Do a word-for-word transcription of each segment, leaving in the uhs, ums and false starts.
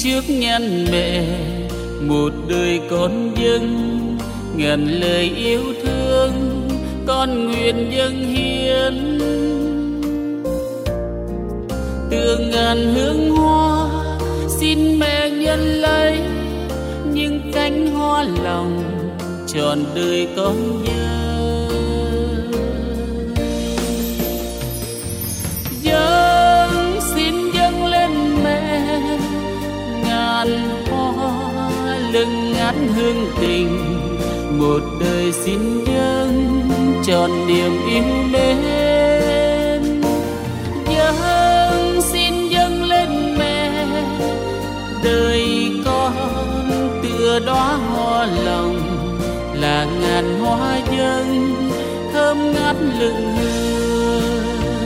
trước nhan mẹ một đời con dâng ngàn lời yêu thương con nguyện dâng hiến. Từ ngàn hương hoa xin mẹ nhận lấy những cánh hoa lòng trọn đời con dâng. Dâng xin dâng lên mẹ ngàn hoa lừng ngát hương tình, một đời xin dâng trọn niềm yêu mến. Dâng xin dâng lên mẹ đời con tựa đóa hoa lòng, là ngàn hoa dâng thơm ngát lừng hương.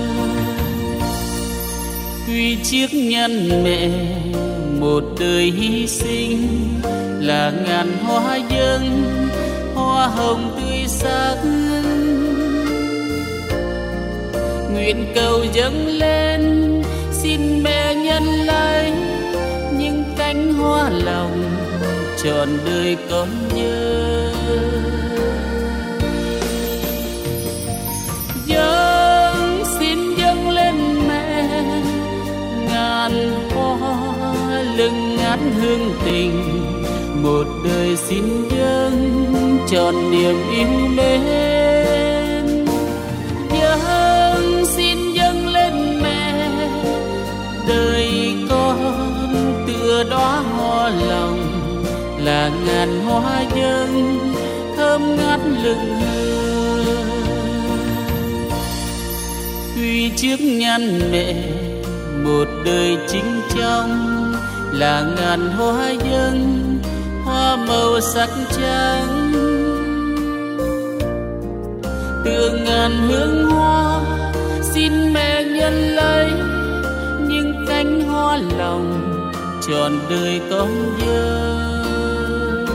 Quy chiếc nhan mẹ một đời hy sinh, là ngàn hoa dâng hoa hồng tươi sắc. Nguyện cầu dâng lên xin mẹ nhận lấy những cánh hoa lòng trọn đời con nhớ. Dâng xin dâng lên mẹ ngàn hoa lừng ngát hương tình, một đời xin dâng trọn niềm yêu mến. Dâng xin dâng lên mẹ đời con tựa đóa hoa lòng, là ngàn hoa dâng thơm ngát lừng hương. Quy trước nhan mẹ một đời chính trong, là ngàn hoa dâng hoa màu sắc trắng. Từ ngàn hương hoa xin mẹ nhận lấy những cánh hoa lòng trọn đời con dâng.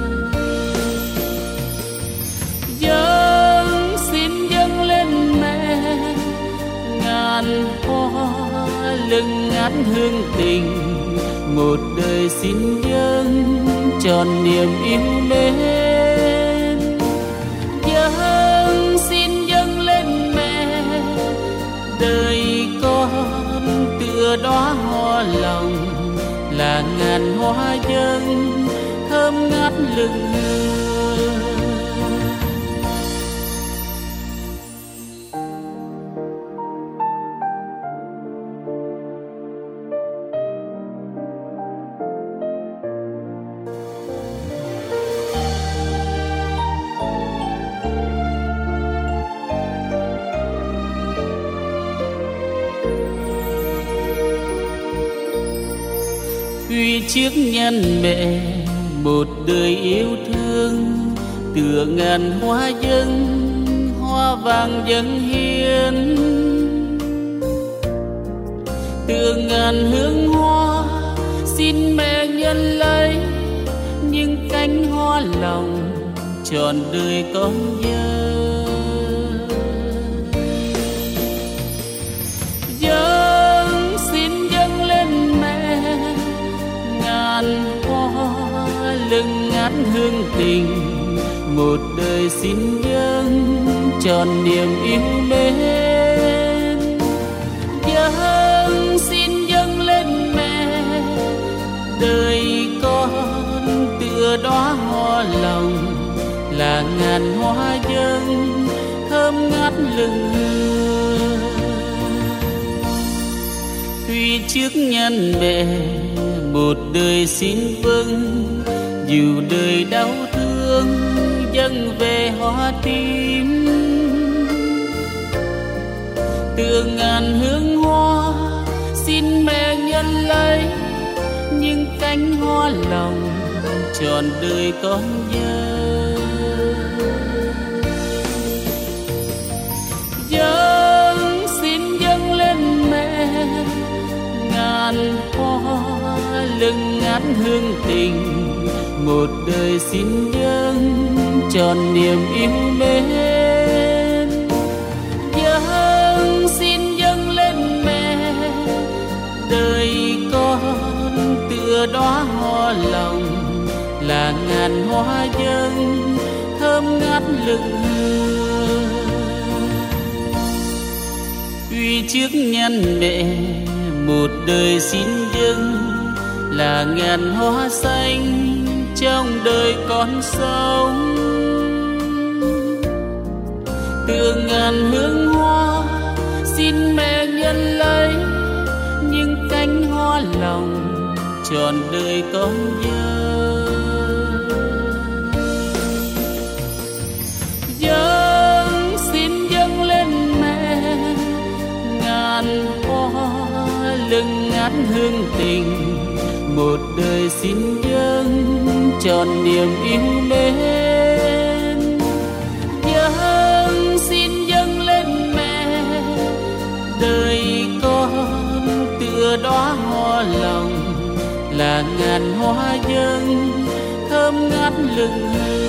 Dâng xin dâng lên mẹ ngàn hoa lừng ngát hương tình, một đời xin dâng trọn niềm yêu mến. Dâng xin dâng lên mẹ đời con tựa đóa hoa lòng, là ngàn hoa dâng thơm ngát lừng hương. Quy chiếc nhan mẹ một đời yêu thương, tựa ngàn hoa dâng hoa vàng dâng hiến. Tựa ngàn hương hoa xin mẹ nhận lấy những cánh hoa lòng trọn đời con dâng. Dâng xin dâng lên mẹ ngàn hoa lừng ngát hương tình, một đời xin dâng trọn niềm yêu mến. Dâng xin dâng lên mẹ đời con tựa đóa hoa lòng, là ngàn hoa dâng thơm ngát lừng hương. Tuy trước nhan mẹ một đời xin vâng, dù đời đau thương dâng về hoa tim. Từ ngàn hương hoa xin mẹ nhận lấy những cánh hoa lòng trọn đời con dâng. Dâng xin dâng lên mẹ ngàn hoa lừng ngát hương tình, một đời xin dâng trọn niềm yêu mến. Dâng xin dâng lên mẹ đời con tựa ngàn hoa dâng thơm ngát lưng hương. Uy trước nhan mẹ một đời xin dâng là ngàn hoa xanh trong đời con sống. Từ ngàn hương hoa xin mẹ nhận lấy những cánh hoa lòng trọn đời con nhớ. Dâng xin dâng lên mẹ ngàn hoa lưng ngát hương tình, một đời xin dâng trọn niềm yêu mến. Dâng xin dâng lên mẹ đời con tựa đóa hoa lòng là ngàn hoa dâng thơm ngát lưng hương.